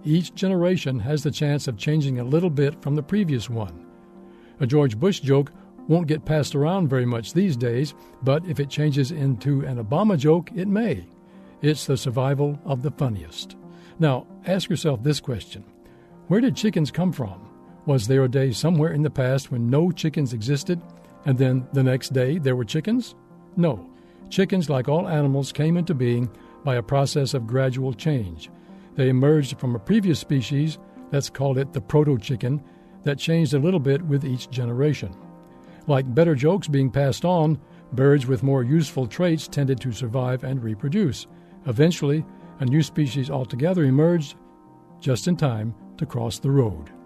each generation has the chance of changing a little bit from the previous one. A George Bush joke won't get passed around very much these days, but if it changes into an Obama joke, it may. It's the survival of the funniest. Now, ask yourself this question. Where did chickens come from? Was there a day somewhere in the past when no chickens existed, and then the next day there were chickens? No. Chickens, like all animals, came into being by a process of gradual change. They emerged from a previous species, let's call it the proto-chicken, that changed a little bit with each generation. Like better jokes being passed on, birds with more useful traits tended to survive and reproduce. Eventually, a new species altogether emerged just in time to cross the road.